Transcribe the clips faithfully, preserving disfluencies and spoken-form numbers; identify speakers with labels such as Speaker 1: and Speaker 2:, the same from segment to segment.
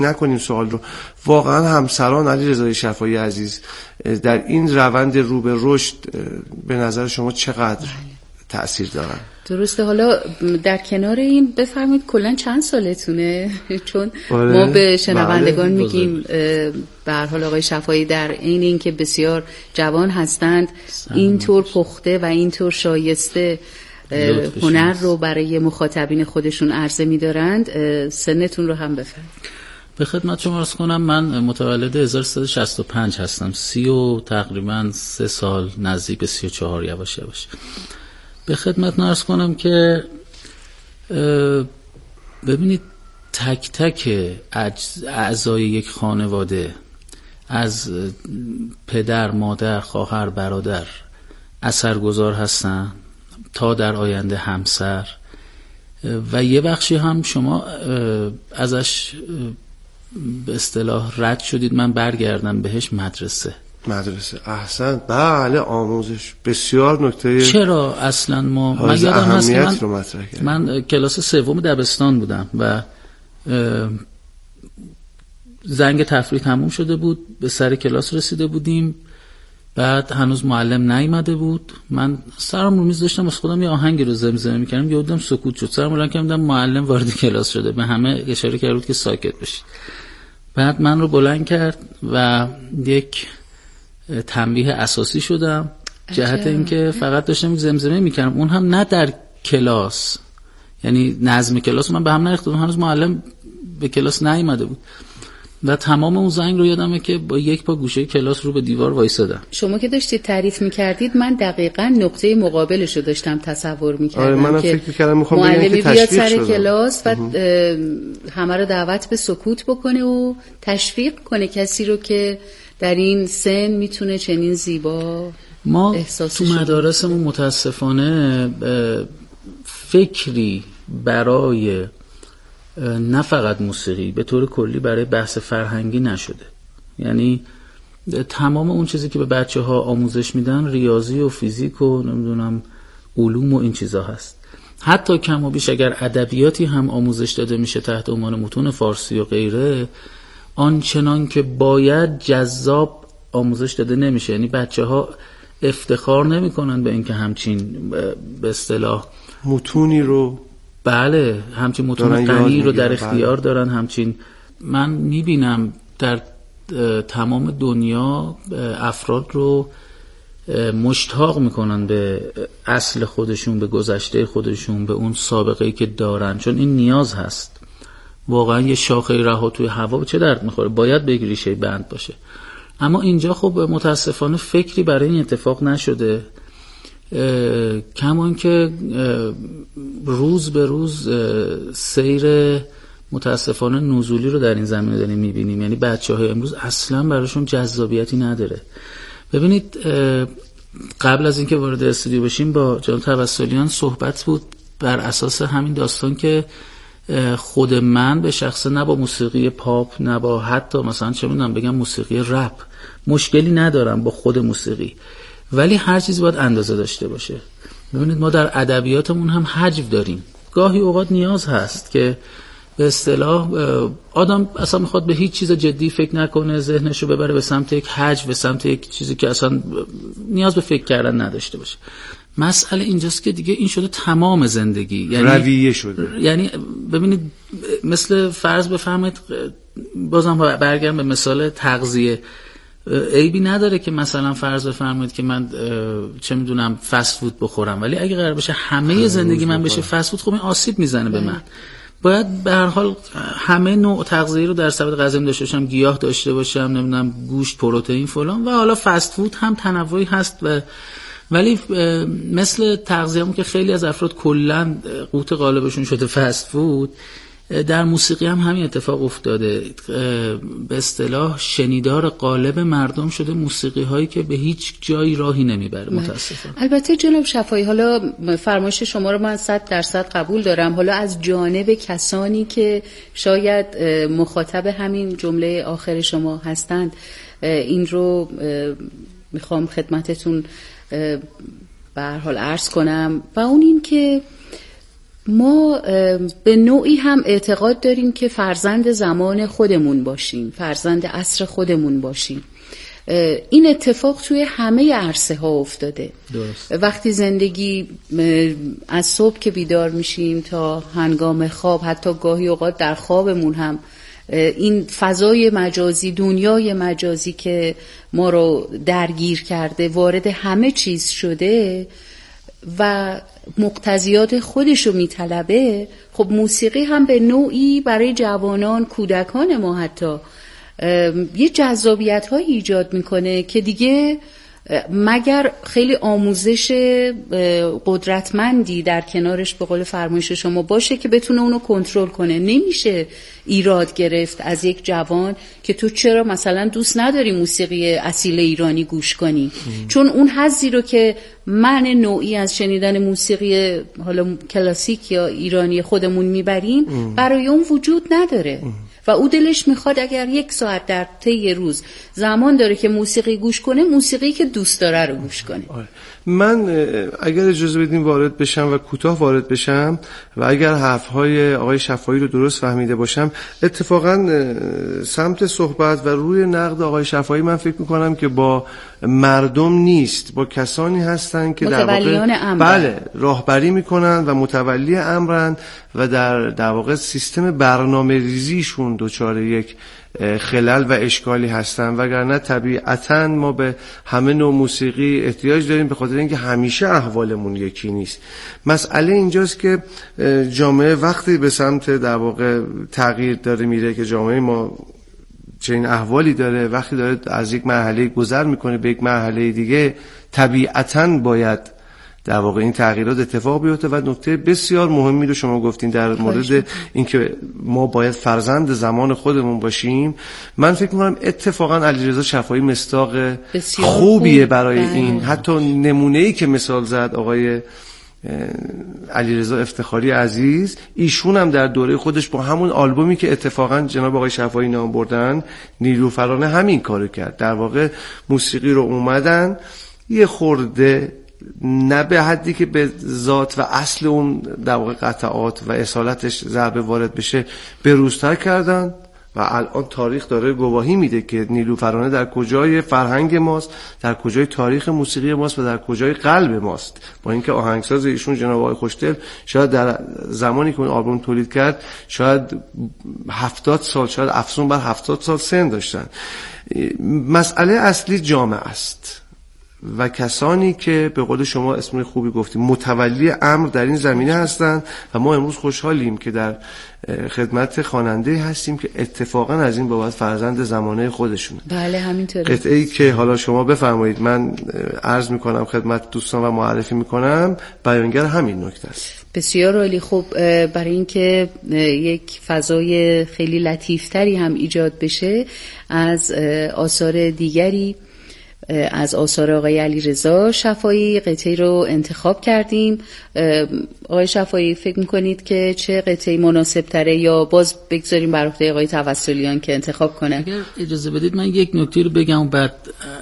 Speaker 1: نکنیم سوال رو. واقعا همسران علیرضا شفایی عزیز در این روند رو به رشد به نظر شما چقدر تأثیر دارن؟
Speaker 2: درسته. حالا در کنار این بفرمایید کلا چند سالتونه؟ چون ما به شنوندگان بله. میگیم به هر حال آقای شفایی در عین اینکه بسیار جوان هستند اینطور پخته و اینطور شایسته هنر رو برای مخاطبین خودشون عرضه می‌دارند. سنتون رو هم بفرمایید.
Speaker 3: به خدمت شما عرض کنم من متولد هزار و سیصد و شصت و پنج هستم. سی و تقریبا سه سال نزدیک به سی و چهار یواش یواش. به خدمت عرض کنم که ببینید تک تک اعضای یک خانواده از پدر، مادر، خواهر، برادر اثرگذار هستن تا در آینده همسر و یه بخشی هم شما ازش به اصطلاح رد شدید، من برگردم بهش، مدرسه.
Speaker 1: مدرسه احسن، بله، آموزش بسیار نکته.
Speaker 3: چرا اصلا ما من یادم هست که من, من کلاس سوم دبستان بودم و زنگ تفریح تموم شده بود، به سر کلاس رسیده بودیم، بعد هنوز معلم نیامده بود. من سرم رو میز داشتم واسه خودم یه آهنگی رو زمزمه میکردم، یهو دیدم سکوت شد. سرم بلند کردم معلم وارد کلاس شده، به همه اشاره کرد بود که ساکت بشید. بعد من رو بلند کرد و یک تنبیه اساسی شدم جهت اینکه فقط داشتم زمزمه میکردم، اون هم نه در کلاس، یعنی نظم کلاس من به هم نریختم، هنوز معلم به کلاس نیامده بود و تمام اون زنگ رو یادمه که با یک پا گوشه کلاس رو به دیوار وایسادم.
Speaker 2: شما که داشتید تعریف میکردید من دقیقاً نقطه مقابلش رو داشتم تصور میکردم.
Speaker 1: آره،
Speaker 2: که
Speaker 1: فکر کردم میخوام بگم
Speaker 2: که بیاد سر
Speaker 1: شدم.
Speaker 2: کلاس و همه رو دعوت به سکوت بکنه و تشویق کنه کسی رو که در این سن میتونه چنین زیبا
Speaker 3: ما تو مدارسمون متاسفانه فکری برای نه فقط موسیقی، به طور کلی برای بحث فرهنگی نشده. یعنی تمام اون چیزی که به بچه ها آموزش میدن ریاضی و فیزیک و نمیدونم علوم و این چیزا هست. حتی کم و بیش اگر ادبیاتی هم آموزش داده میشه تحت عنوان متون فارسی و غیره، آنچنان که باید جذاب آموزش داده نمیشه. یعنی بچه ها افتخار نمیکنن به اینکه همچین به اصطلاح
Speaker 1: متونی رو
Speaker 3: بله همچین متون غنی رو در اختیار بله. دارن. همچین من میبینم در تمام دنیا افراد رو مشتاق میکنن به اصل خودشون، به گذشته خودشون، به اون سابقه‌ای که دارن، چون این نیاز هست. واقعا یه شاخه رها توی هوا چه درد میخوره، باید به ریشه بند باشه. اما اینجا خب متاسفانه فکری برای این اتفاق نشده، کمان که روز به روز سیر متاسفانه نزولی رو در این زمینه داریم میبینیم. یعنی بچه های امروز اصلا براشون جذابیتی نداره. ببینید قبل از اینکه وارد استودیو بشیم با جناب توسلیان صحبت بود بر اساس همین داستان که خود من به شخصه نه با موسیقی پاپ نه با حتی مثلا چه میدونم بگم موسیقی رپ مشکلی ندارم با خود موسیقی، ولی هر چیز باید اندازه داشته باشه. ببینید ما در ادبیاتمون هم حجو داریم. گاهی اوقات نیاز هست که به اصطلاح آدم اصلا میخواد به هیچ چیز جدی فکر نکنه، ذهنشو ببره به سمت یک حجو، به سمت یک چیزی که اصلا نیاز به فکر کردن نداشته باشه. مسئله اینجاست که دیگه این شده تمام زندگی، یعنی
Speaker 1: رویه شده.
Speaker 3: یعنی ببینید مثل فرض بفرمایید، بازم برگردم به مثال تغذیه، عیبی نداره که مثلا فرض بفرمایید که من چه میدونم فست فود بخورم، ولی اگه قرار بشه همه زندگی من بشه فست فود، خب این آسیب میزنه به من. باید به هر حال همه نوع تغذیه رو در سبد غذایی داشته باشم، گیاه داشته باشم، نمیدونم گوشت، پروتئین فلان، و حالا فست فود هم تنوعی هست. و ولی مثل تغذیه‌مون که خیلی از افراد کلاً قوت غالبشون شده فست فود، در موسیقی هم همین اتفاق افتاده. به اصطلاح شنیدار غالب مردم شده موسیقی هایی که به هیچ جایی راهی نمیبره متاسفانه.
Speaker 2: البته جناب شفایی، حالا فرمایش شما رو من صد درصد قبول دارم. حالا از جانب کسانی که شاید مخاطب همین جمله آخر شما هستند، این رو میخوام خدمتتون به هر حال عرض کنم، و اون این که ما به نوعی هم اعتقاد داریم که فرزند زمان خودمون باشیم، فرزند عصر خودمون باشیم. این اتفاق توی همه عرصه ها افتاده. درست. وقتی زندگی از صبح که بیدار میشیم تا هنگام خواب، حتی گاهی اوقات در خوابمون هم این فضای مجازی، دنیای مجازی که ما رو درگیر کرده، وارد همه چیز شده و مقتضیات خودش رو میطلبه. خب موسیقی هم به نوعی برای جوانان، کودکان ما حتی یه جذابیت های ایجاد میکنه که دیگه مگر خیلی آموزش قدرتمندی در کنارش به قول فرمایش شما باشه که بتونه اونو کنترل کنه. نمیشه ایراد گرفت از یک جوان که تو چرا مثلا دوست نداری موسیقی اصیل ایرانی گوش کنی، ام. چون اون حظی رو که من نوعی از شنیدن موسیقی حالا کلاسیک یا ایرانی خودمون میبریم ام. برای اون وجود نداره. ام. و او دلش میخواد اگر یک ساعت در طی روز زمان داره که موسیقی گوش کنه، موسیقی که دوست داره رو گوش کنه.
Speaker 1: من اگر اجازه بدین وارد بشم و کوتاه وارد بشم و اگر حرفهای آقای شفایی رو درست فهمیده باشم، اتفاقا سمت صحبت و روی نقد آقای شفایی من فکر میکنم که با مردم نیست، با کسانی هستن که در واقع بله راهبری میکنن و متولی امرن و در در واقع سیستم برنامه ریزیشون دچار یک خلل و اشکالی هستن. وگرنه طبیعتاً ما به همه نوع موسیقی احتیاج داریم، به خاطر اینکه همیشه احوالمون یکی نیست. مسئله اینجاست که جامعه وقتی به سمت در واقع تغییر داره میره، که جامعه ما چنین احوالی داره، وقتی داره از یک مرحله گذر میکنه به یک مرحله دیگه، طبیعتاً باید در واقع این تغییرات اتفاق بیفته. و نکته بسیار مهمی رو شما گفتین در مورد اینکه ما باید فرزند زمان خودمون باشیم. من فکر می‌کنم اتفاقا علیرضا شفایی مصداق خوبیه برای خوب. این حتی نمونه‌ای که مثال زد آقای علیرضا افتخاری عزیز، ایشون هم در دوره خودش با همون آلبومی که اتفاقا جناب آقای شفایی نام بردن، نیلوفرانه، همین کارو کرد. در واقع موسیقی رو اومدن یه خورده، نه به حدی که به ذات و اصل اون در واقع قطعات و اصالتش ضربه وارد بشه، بروزتر کردن و الان تاریخ داره گواهی میده که نیلوفرانه در کجای فرهنگ ماست، در کجای تاریخ موسیقی ماست و در کجای قلب ماست. با اینکه آهنگساز ایشون جناب آقای خوشدل شاید در زمانی که اون آلبوم تولید کرد شاید هفتاد سال، شاید افزون بر هفتاد سال سن داشتن. مسئله اصلی جامعه است و کسانی که به قول شما اسم خوبی گفتیم متولی امر در این زمینه هستند و ما امروز خوشحالیم که در خدمت خواننده هستیم که اتفاقا از این بابت فرزند زمانه خودشونه.
Speaker 2: بله همینطوره.
Speaker 1: قطعه‌ای که حالا شما بفرمایید من عرض میکنم خدمت دوستان و معرفی میکنم، بیانگر همین نکته است.
Speaker 2: بسیار عالی. خب برای اینکه یک فضای خیلی لطیفتری هم ایجاد بشه، از آثار دیگری از آثار آقای علیرضا شفایی قطعی رو انتخاب کردیم. آقای شفایی فکر میکنید که چه قطعی مناسب تره، یا باز بگذاریم بر عهده آقای توسلیان که انتخاب کنه؟
Speaker 3: اگر اجازه بدید من یک نکته رو بگم بعد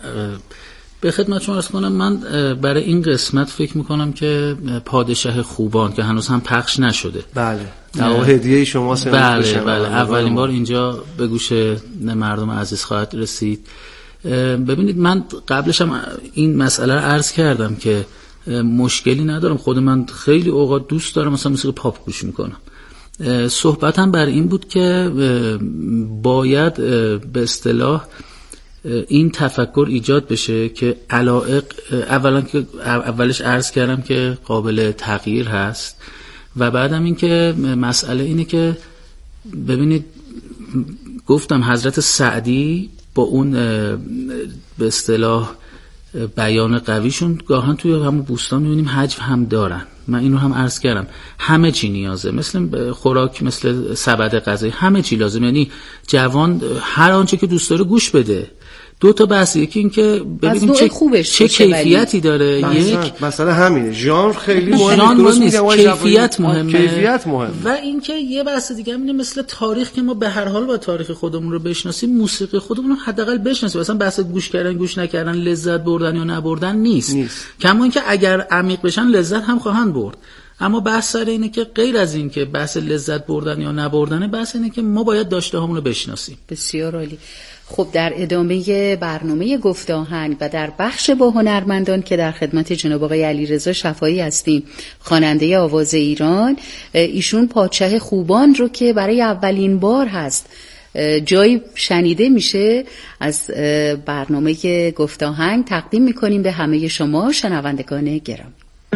Speaker 3: به خدمت شما عرض کنم. من برای این قسمت فکر میکنم که پادشاه خوبان که هنوز هم پخش نشده،
Speaker 1: بله در هدیه شما سه
Speaker 3: بله بله اولین بار اینجا به گوش مردم عزیز خواهد رسید. ببینید من قبلش هم این مسئله رو عرض کردم که مشکلی ندارم، خود من خیلی اوقات دوست دارم مثلا موسیقی پاپ گوش میکنم. صحبتم بر این بود که باید به اصطلاح این تفکر ایجاد بشه که علایق اولا که اولش عرض کردم که قابل تغییر هست و بعدم این که مسئله اینه که ببینید گفتم حضرت سعدی با اون به اصطلاح بیان قویشون گاهن توی همون بوستان می‌بینیم حجو هم دارن. من اینو هم عرض کردم، همه چی نیازه، مثل خوراک، مثل سبد غذایی، همه چی لازم. یعنی جوان هر آنچه که دوست داره گوش بده. دو تا بحث، یکی این که ببینیم چه خوبش چه کیفیتی داره، یک
Speaker 1: مثلا همینه ژانر خیلی
Speaker 3: مهمه، درست میگم، کیفیت مهمه،
Speaker 1: کیفیت مهمه.
Speaker 3: و اینکه یه بحث دیگه هم اینه مثل تاریخ که ما به هر حال با تاریخ خودمون رو بشناسیم، موسیقی خودمون رو حداقل بشناسیم. مثلا بحث گوش کردن گوش نکردن، لذت بردن یا نبردن نیست, نیست. کما اینکه اگر عمیق بشن لذت هم خواهند برد. اما بحث سر اینه که غیر از این که بحث لذت بردن یا نبردنه، بحث اینه که ما باید داشته هامون رو بشناسیم.
Speaker 2: بسیار عالی. خب در ادامه برنامه گفت آهنگ و در بخش با هنرمندان که در خدمت جناب آقای علیرضا شفایی هستیم، خواننده آواز ایران، ایشون پادشه خوبان رو که برای اولین بار هست جایی شنیده میشه از برنامه گفت آهنگ تقدیم میکنیم به همه شما شنوندگان گرامی.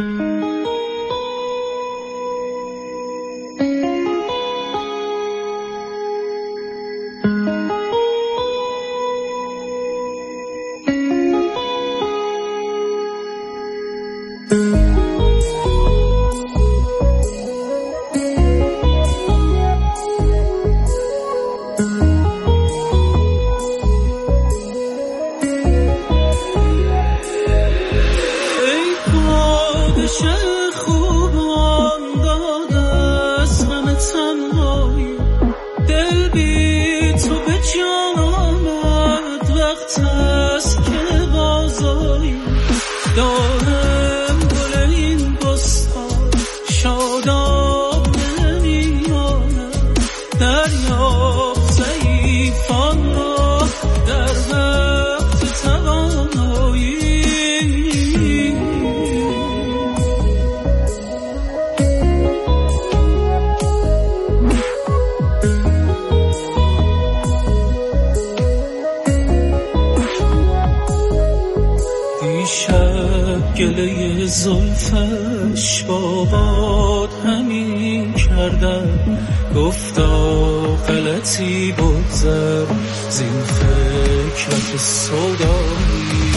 Speaker 4: گله زلفش با باد همین کردم، گفتا غلطی بگذر زین فکرت سودایی.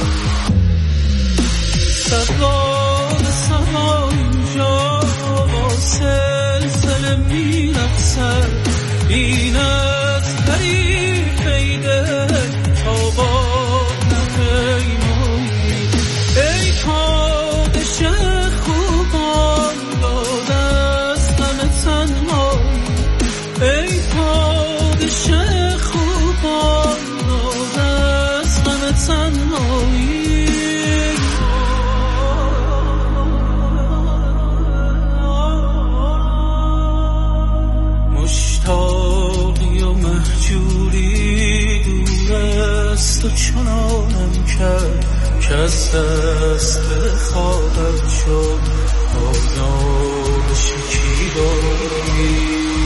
Speaker 4: سواد سما اینجا با سلسله میرقصد، این از طریق ایده تا با تو چنانم کرد که از دست خواهد شد آیان شکیبایی.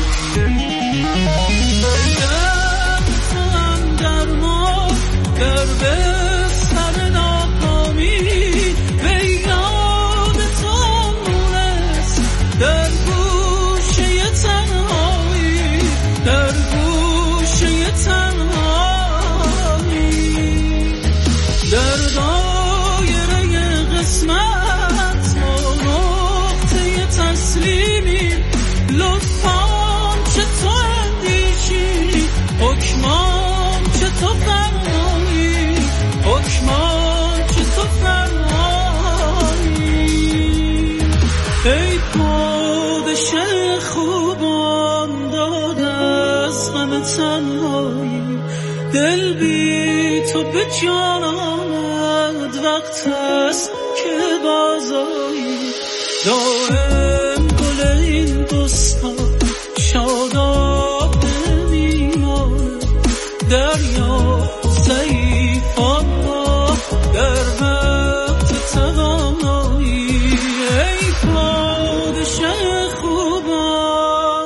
Speaker 4: دستم در ما در بستر ناکامی به یاد تو مونست، در گوشه تنهایی، در گوشه تنهایی، در دایره قسمت ما نقطه تسلیمی. لطفاً چه تو اندیشی، حکمان چه تو فرمایی، حکمان چه تو فرمایی. ای پادشه خوبان داده از غم تنهایی، دل بی تو به جان آمد، وقت است که بازایی. دائم گل این بستان شاداب میمانه، دریا ضعیفان ما در وقت توانایی. ای پادشه خوبان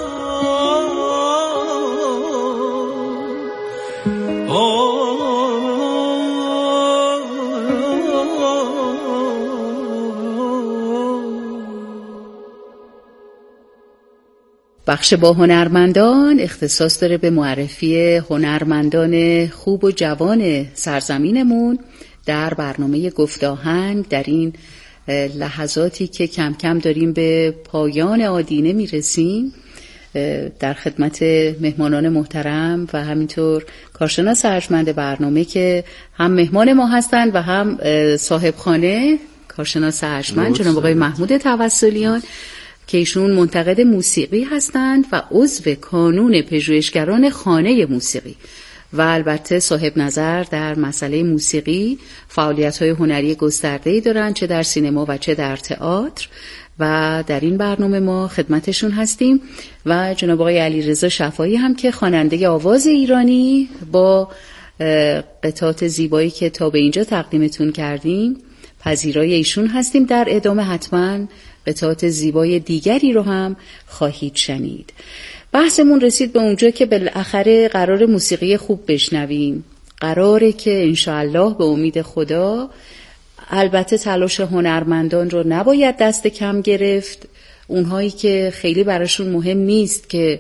Speaker 2: بخش با هنرمندان اختصاص داره به معرفی هنرمندان خوب و جوان سرزمینمون در برنامه گفت آهنگ. در این لحظاتی که کم کم داریم به پایان آدینه میرسیم، در خدمت مهمانان محترم و همینطور کارشناس ارجمند برنامه که هم مهمان ما هستند و هم صاحب خانه، کارشناس ارجمند جناب آقای محمود توسلیان که ایشون منتقد موسیقی هستند و عضو کانون پژوهشگران خانه موسیقی و البته صاحب نظر در مسئله موسیقی، فعالیت‌های هنری گسترده‌ای دارند، چه در سینما و چه در تئاتر. و در این برنامه ما خدمتشون هستیم و جناب آقای علیرضا شفایی هم که خواننده آواز ایرانی با قطعات زیبایی که تا به اینجا تقدیمتون کردیم پذیرای ایشون هستیم. در ادامه حتما قطعات زیبای دیگری رو هم خواهید شنید. بحثمون رسید به اونجا که بالاخره قرار موسیقی خوب بشنویم، قراره که انشاءالله به امید خدا، البته تلاش هنرمندان رو نباید دست کم گرفت، اونهایی که خیلی براشون مهم نیست که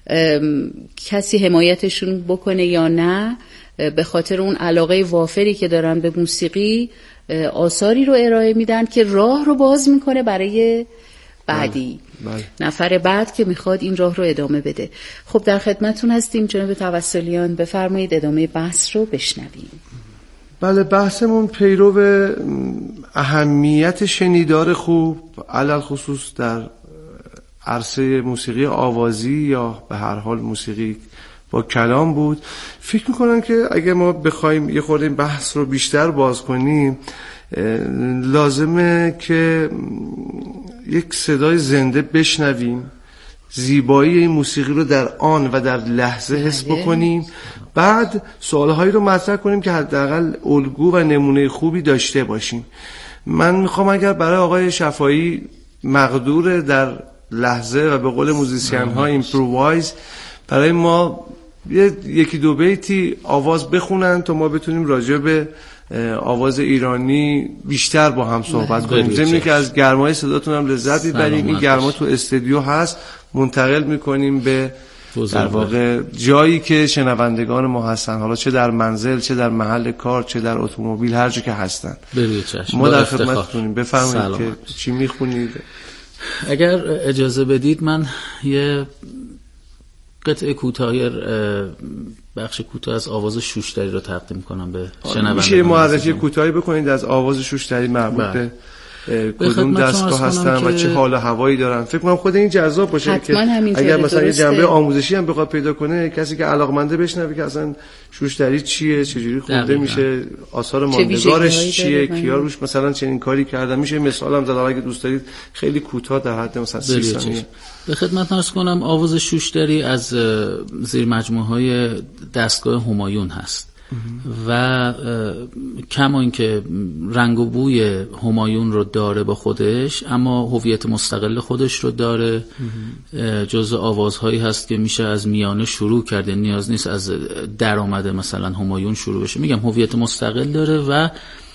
Speaker 2: کسی حمایتشون بکنه یا نه، به خاطر اون علاقه وافری که دارن به موسیقی آثاری رو ارائه میدن که راه رو باز میکنه برای بعدی بله. بله. نفر بعد که میخواد این راه رو ادامه بده. خب در خدمتون هستیم جناب توسلیان، بفرمایید ادامه بحث رو بشنویم.
Speaker 1: بله، بحثمون پیرو اهمیت شنیدار خوب علل خصوص در عرصه موسیقی آوازی یا به هر حال موسیقی با کلام بود. فکر میکنم که اگه ما بخوایم یه خورده این بحث رو بیشتر باز کنیم، لازمه که یک صدای زنده بشنویم، زیبایی این موسیقی رو در آن و در لحظه حس بکنیم، بعد سوالهایی رو مطرح کنیم که حداقل الگو و نمونه خوبی داشته باشیم. من میخوام اگر برای آقای شفایی مقدور در لحظه و به قول موزیسین ها ایمپرووایز برای ما یکی دو بیتی آواز بخونن تا ما بتونیم راجع به آواز ایرانی بیشتر با هم صحبت کنیم. ضمن که از گرمای صداتون هم لذت می‌بریم. این گرما تو استودیو هست، منتقل می‌کنیم به در واقع جایی که شنوندگان ما هستن، حالا چه در منزل، چه در محل کار، چه در اتومبیل، هر جا که هستن. ما در خدمتتونیم. بفرمایید که چی می‌خونید.
Speaker 3: اگر اجازه بدید من یه قطعه کوتاهی بخش کوتاه از آواز شوشتری رو تقدیم کنم به شنوندگان. میشه
Speaker 1: معرفی کوتاهی بکنید از آواز شوشتری مربوط به کدوم دستگاه هستن و چه حال و هوایی دارن؟ فکر کنم خود این جذاب باشه که اگر مثلا یه جنبه آموزشی هم بخواد پیدا کنه، کسی که علاقمنده بشنوه که اصلا شوشتری چیه، چجوری خونده میشه، آثار ماندگارش چیه، کیا روش مثلا چنین کاری کردن. میشه مثال هم زد اگه دوست دارید خیلی کوتاه در حد مثلا سی ثانیه.
Speaker 3: به خدمت عرض کنم آواز شوشتری از زیر مجموعه‌های دستگاه همایون هست و کما اینکه رنگ و بوی همایون رو داره با خودش، اما هویت مستقل خودش رو داره. جزء آوازهایی هست که میشه از میانه شروع کرده، نیاز نیست از درآمد مثلا همایون شروع بشه. میگم هویت مستقل داره و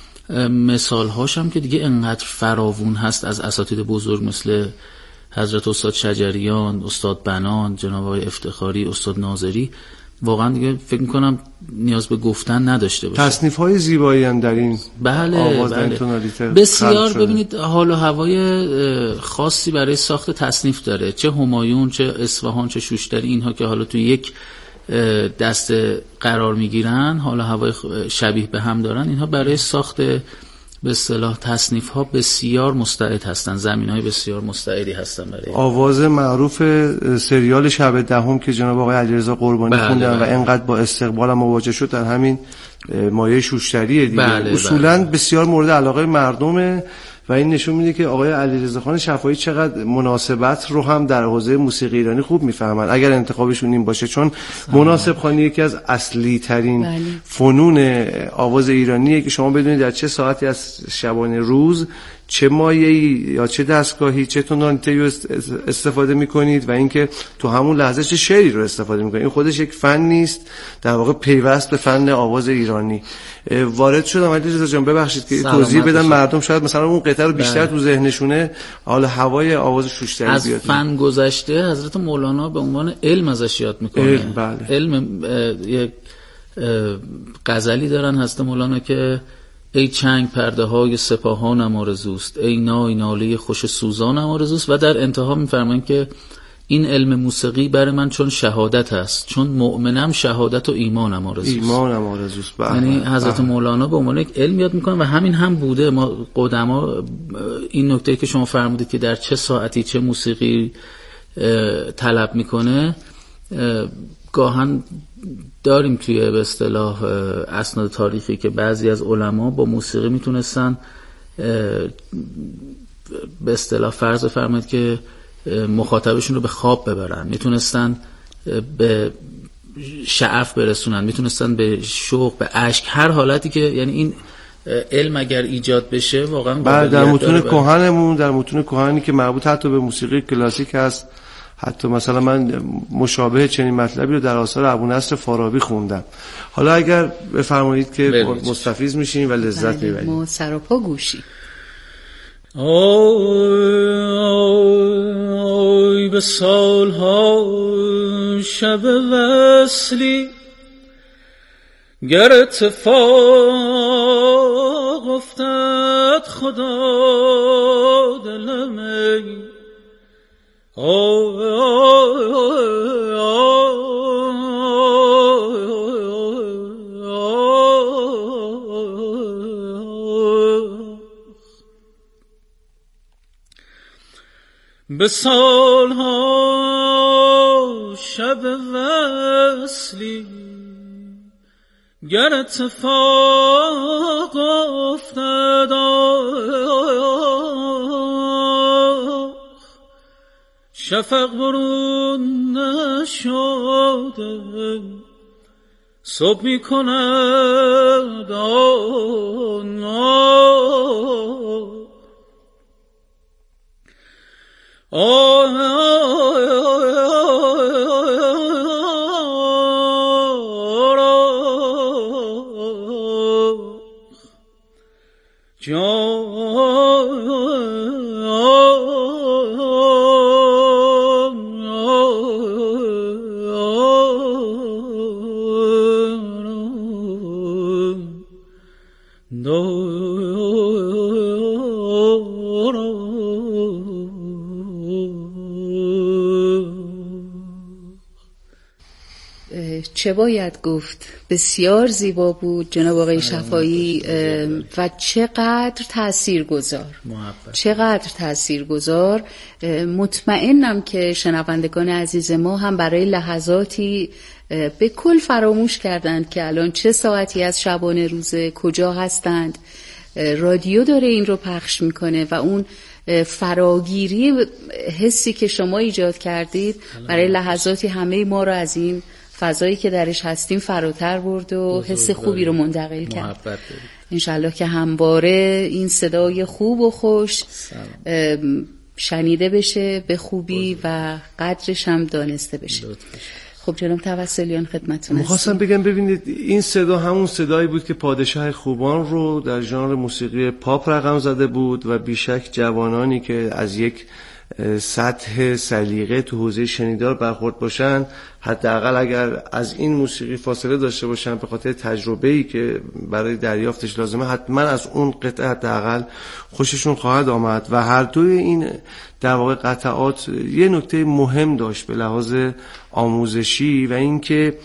Speaker 3: مثالهاش هم که دیگه انقدر فراوون هست از اساتید بزرگ مثل حضرت استاد شجریان، استاد بنان، جناب آقای افتخاری، استاد ناظری. واقعا دیگه فکر میکنم نیاز به گفتن نداشته باشه.
Speaker 1: تصنیف‌های زیبایی هم در این
Speaker 3: بله
Speaker 1: آواز
Speaker 3: بله. بسیار ببینید حال و هوای خاصی برای ساخت تصنیف داره، چه همایون، چه اصفهان، چه شوشتری، اینها که حالا توی یک دست قرار میگیرن، حال و هوای شبیه به هم دارن. اینها برای ساخت به اصطلاح تصنیف ها بسیار مستعد هستن، زمین های بسیار مستعدی هستن برای
Speaker 1: آواز معروف سریال شب دهم که جناب آقای علیرضا قربانی بله خوندن بله. و اینقدر با استقبال مواجه شد در همین مایه شوشتریه دیگه. بله اصولا بله. بسیار مورد علاقه مردمه و این نشون میده که آقای علیرضا خان شفایی چقدر مناسبت رو هم در حوزه موسیقی ایرانی خوب میفهمن اگر انتخابشون این باشه، چون مناسب خوانی یکی از اصلی ترین بله. فنون آواز ایرانیه که شما بدونید در چه ساعتی از شبانه روز، چه مایه‌ای یا چه دستگاهی، چه تونالیتی رو استفاده میکنید و اینکه تو همون لحظه چه شعری رو استفاده میکنید. این خودش یک فن نیست، در واقع پیوست به فن آواز ایرانی. وارد شدم علیرضا جان، ببخشید که توضیح بدم مردم شاید مثلا اون قطعه رو بیشتر بله. تو ذهنشونه حال هوای آواز شوشتری
Speaker 3: از
Speaker 1: بیاد.
Speaker 3: از فن گذشته حضرت مولانا به عنوان علم ازش یاد میکنه.
Speaker 1: علم, بله.
Speaker 3: علم یک غزلی دارن حضرت مولانا که ای چنگ پرده های سپاهانم آرزوست، ای نای ناله خوش سوزانم آرزوست. و در انتها میفرمایند که این علم موسیقی برای من چون شهادت است، چون مؤمنم شهادت و ایمانم آرزوست.
Speaker 1: ایمانم آرزوست.
Speaker 3: یعنی حضرت مولانا به عنوان یک علم یاد میکنن و همین هم بوده. ما قدما این نکته که شما فرمودید که در چه ساعتی چه موسیقی طلب میکنه، گاهن داریم توی به اصطلاح اسناد تاریخی که بعضی از علما با موسیقی میتونستن به اصطلاح فرض فرمایید که مخاطبشون رو به خواب ببرن، میتونستن به شعف برسونن، میتونستن به شوق، به اشک، هر حالتی که یعنی این علم اگر ایجاد بشه واقعا
Speaker 1: بعد در متون کهنمون، در متون کهنی که مربوط حتی به موسیقی کلاسیک هست، حتی مثلا من مشابه چنین مطلبی رو در آثار ابونصر فارابی خوندم. حالا اگر بفرمایید که مستفیض میشین و لذت میبرید.
Speaker 2: ما سراپا گوشی.
Speaker 4: آی به سالها شب وصلی گر اتفاق افتاد خدا دلمی آی آی به سالها شب وصلی گر اتفاق افتاد شفق برون نشده صبح می کند
Speaker 2: چه باید گفت، بسیار زیبا بود جناب آقای شفایی و چقدر تاثیرگذار، چقدر تاثیرگذار. مطمئنم که شنوندگان عزیز ما هم برای لحظاتی به کل فراموش کردند که الان چه ساعتی از شبانه روزه، کجا هستند. رادیو داره این رو پخش میکنه و اون فراگیری حسی که شما ایجاد کردید برای لحظاتی همه ما رو از این فضایی که درش هستیم فراتر برد و حس خوبی رو منتقل کرد. انشالله که همواره این صدای خوب و خوش شنیده بشه به خوبی و قدرش هم دانسته بشه. خب جناب توسلیان خدمتتون هستم.
Speaker 1: می‌خواستم بگم ببینید این صدا همون صدایی بود که پادشاه خوبان رو در ژانر موسیقی پاپ رقم زده بود و بیشک جوانانی که از یک سطح سلیقه تو حوزه شنیدار برخورد باشن، حداقل اگر از این موسیقی فاصله داشته باشن به خاطر تجربه‌ای که برای دریافتش لازمه، حتما از اون قطعه حداقل خوششون خواهد آمد. و هر دوی این در واقع قطعات یه نکته مهم داشت به لحاظ آموزشی و اینکه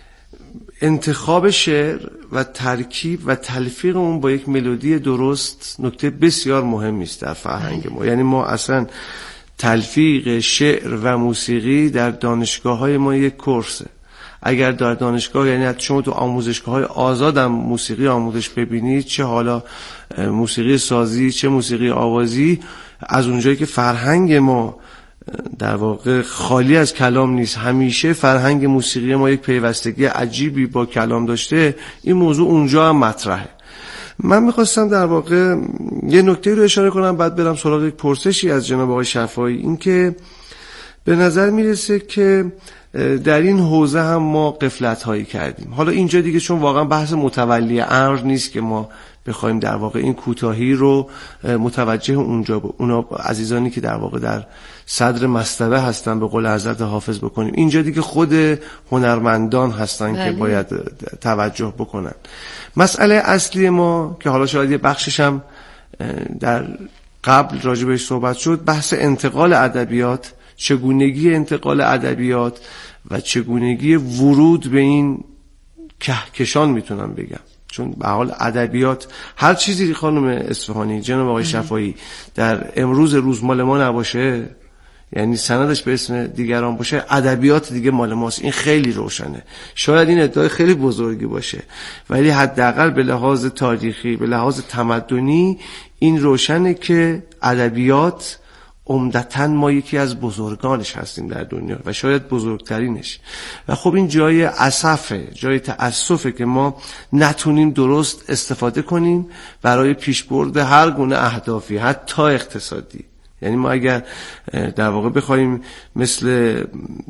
Speaker 1: انتخاب شعر و ترکیب و تلفیق اون با یک ملودی درست نکته بسیار مهمی است در فرهنگ ما. یعنی ما اصلا تلفیق شعر و موسیقی در دانشگاه‌های ما یک کورسه. اگر در دانشگاه، یعنی شما تو آموزشگاه‌های آزاد هم موسیقی آموزش ببینید، چه حالا موسیقی سازی چه موسیقی آوازی، از اونجایی که فرهنگ ما در واقع خالی از کلام نیست، همیشه فرهنگ موسیقی ما یک پیوستگی عجیبی با کلام داشته، این موضوع اونجا هم مطرحه. من میخواستم در واقع یه نکته رو اشاره کنم بعد برم سراغ یک پرسشی از جناب آقای شفایی. این که به نظر میرسه که در این حوزه هم ما غفلت هایی کردیم. حالا اینجا دیگه چون واقعا بحث متولی امر نیست که ما بخوایم در واقع این کوتاهی رو متوجه اونجا با اونا عزیزانی که در واقع در صدر مصطبه هستن به قول حضرت حافظ بکنیم. اینجا دیگه خود هنرمندان هستن بله. که باید توجه بکنن. مسئله اصلی ما که حالا شاید یه بخشش هم در قبل راجع بهش صحبت شد، بحث انتقال ادبیات، چگونگی انتقال ادبیات و چگونگی ورود به این کهکشان میتونم بگم. چون به حال ادبیات هر چیزی خانم اصفهانی، جناب آقای شفایی در امروز روز مال ما نباشه، یعنی سندش به اسم دیگران باشه، ادبیات دیگه مال ماست. این خیلی روشنه. شاید این ادعای خیلی بزرگی باشه، ولی حداقل به لحاظ تاریخی، به لحاظ تمدنی این روشنه که ادبیات عمدتاً ما یکی از بزرگانش هستیم در دنیا و شاید بزرگترینش. و خب این جای اسفه، جای تأسفه که ما نتونیم درست استفاده کنیم برای پیشبرد هر گونه اهدافی، حتی اقتصادی. یعنی ما اگر در واقع بخوایم مثل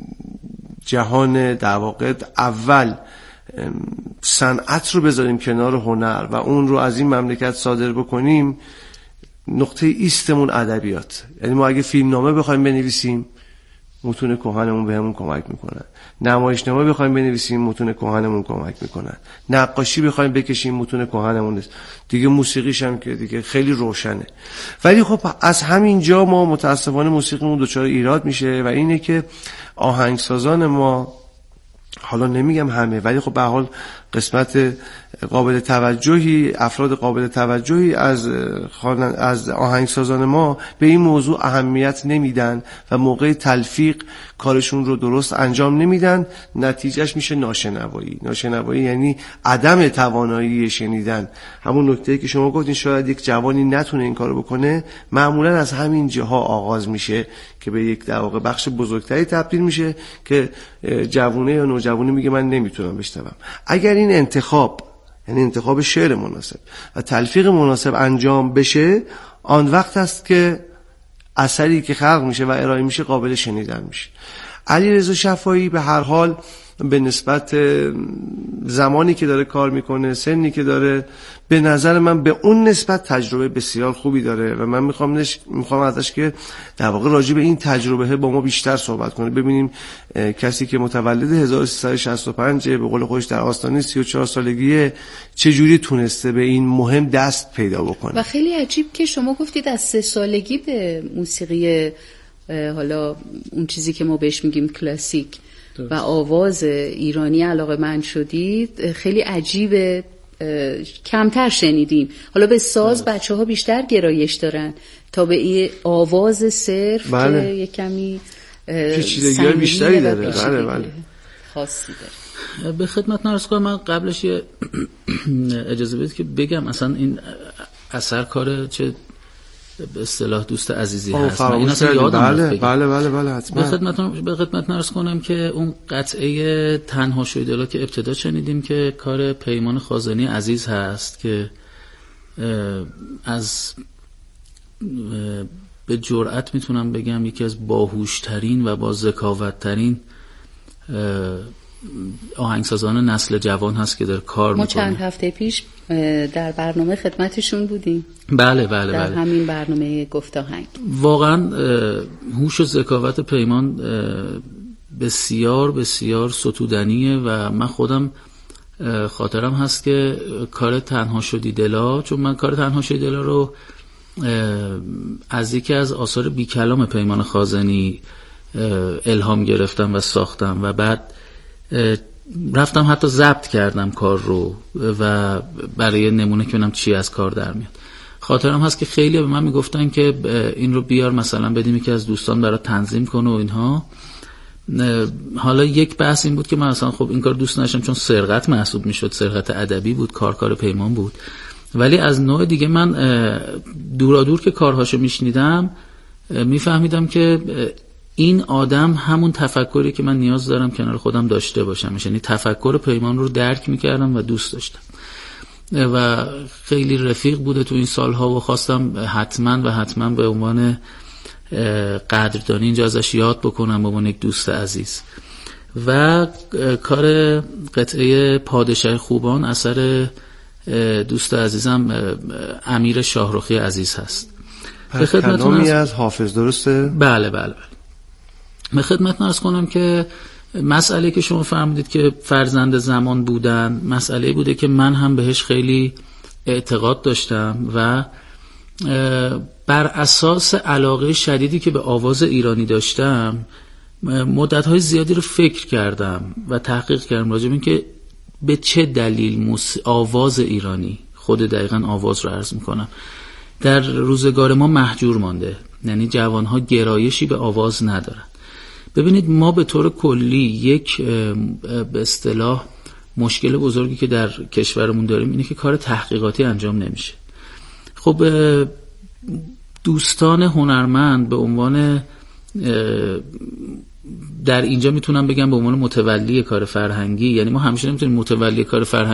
Speaker 1: جهان در واقع اول صنعت رو بذاریم کنار هنر و اون رو از این مملکت صادر بکنیم، نقطه ایستمون ادبیات. یعنی ما اگه فیلمنامه بخوایم بنویسیم، متون کهنمون بهمون کمک میکنن. نمایشنامه بخوایم بنویسیم، متون کهنمون کمک میکنن. نقاشی بخوایم بکشیم، متون کهنمون. دیگه موسیقیش هم که دیگه خیلی روشنه. ولی خب از همین جا ما متاسفانه موسیقیمون دچار ایراد میشه و اینه که آهنگسازان ما، حالا نمیگم همه، ولی خب به حال قسمت قابل توجهی، افراد قابل توجهی از از آهنگسازان ما به این موضوع اهمیت نمیدن و موقع تلفیق کارشون رو درست انجام نمیدن. نتیجهش میشه ناشنوایی. ناشنوایی یعنی عدم توانایی شنیدن. همون نکته‌ای که شما گفتین شاید یک جوانی نتونه این کارو بکنه، معمولا از همین جاها آغاز میشه که به یک در واقع بخش بزرگتری تبدیل میشه که جوونه یا نوجوانی میگه من نمیتونم بشنوم. اگر این انتخاب، یعنی انتخاب شعر مناسب و تلفیق مناسب انجام بشه، آن وقت است که اثری که خلق میشه و ارائه میشه قابل شنیدن میشه. علیرضا شفاعی به هر حال به نسبت زمانی که داره کار میکنه، سنی که داره، به نظر من به اون نسبت تجربه بسیار خوبی داره و من میخوام نش... میخوام ازش که در واقع راجع به این تجربه با ما بیشتر صحبت کنه. ببینیم کسی که متولد هزار و سیصد و شصت و پنج به قول خودش در آستانه سی و چهار سالگی چجوری تونسته به این مهم دست پیدا بکنه.
Speaker 2: و خیلی عجیب که شما گفتید از سه سالگی به موسیقی، حالا اون چیزی که ما بهش میگیم کلاسیک و آواز ایرانی علاقه‌مند شدید. خیلی عجیبه، کمتر شنیدیم. حالا به ساز بچه ها بیشتر گرایش دارن تا به این آواز صرف
Speaker 1: بله.
Speaker 2: که یک کمی
Speaker 1: پیچیدگی بیشتری داره. بله بله
Speaker 2: خاصی داره.
Speaker 3: به خدمت نرس کنم، من قبلش یه اجازه بدید که بگم اصلا این اثر کار چه به اصطلاح دوست عزیزی هست. من این اصلا یادم
Speaker 1: بله بله بله بله حتما.
Speaker 3: به خدمت به خدمت نرس کنم که اون قطعه تنها شوی دلا که ابتدا شنیدیم که کار پیمان خازنی عزیز هست که از به جرئت میتونم بگم یکی از باهوشترین و با ذکاوت‌ترین آهنگسازان نسل جوان هست که داره کار میکنه.
Speaker 2: ما چند هفته پیش در برنامه خدمتشون بودیم.
Speaker 3: بله بله
Speaker 2: در
Speaker 3: بله.
Speaker 2: همین برنامه گفت آهنگ.
Speaker 3: واقعا هوش و ذکاوت پیمان بسیار بسیار ستودنیه و من خودم خاطرم هست که کار تنها شدی دلا، چون من کار تنها شدی دلا رو از یکی از آثار بی کلام پیمان خازنی الهام گرفتم و ساختم و بعد رفتم حتی ضبط کردم کار رو و برای نمونه که ببینم چی از کار در میاد. خاطرم هست که خیلی به من میگفتن که این رو بیار مثلا بدیم یکی از دوستان برای تنظیم کنه و اینها. حالا یک بحث این بود که من اصلا خب این کار دوست نداشتم چون سرقت محسوب میشد، سرقت ادبی بود، کار کار پیمان بود. ولی از نوع دیگه من دورا دور که کارهاشو میشنیدم میفهمیدم که این آدم همون تفکری که من نیاز دارم کنار خودم داشته باشم، یعنی تفکر پیمان رو درک میکردم و دوست داشتم و خیلی رفیق بوده تو این سالها و خواستم حتما و حتما به عنوان قدردانی اینجا ازش یاد بکنم به عنوان یک دوست عزیز. و کار قطعه پادشاه خوبان اثر دوست عزیزم امیر شاهرخی عزیز هست.
Speaker 1: به خدمتتون از حافظ درسته؟
Speaker 3: بله بله بله. به خدمتتون عرض کنم که مسئله که شما فرمودید که فرزند زمان بودن مسئله بوده که من هم بهش خیلی اعتقاد داشتم و بر اساس علاقه شدیدی که به آواز ایرانی داشتم مدت‌های زیادی رو فکر کردم و تحقیق کردم راجع به این که به چه دلیل موس... آواز ایرانی، خود دقیقاً آواز رو عرض میکنم، در روزگار ما محجور مانده. یعنی جوانها گرایشی به آواز ندارن. ببینید ما به طور کلی یک به اصطلاح مشکل بزرگی که در کشورمون داریم اینه که کار تحقیقاتی انجام نمیشه. خب دوستان هنرمند به عنوان در اینجا میتونم بگم به عنوان متولی کار فرهنگی، یعنی ما همیشه نمیتونیم متولی کار فرهنگی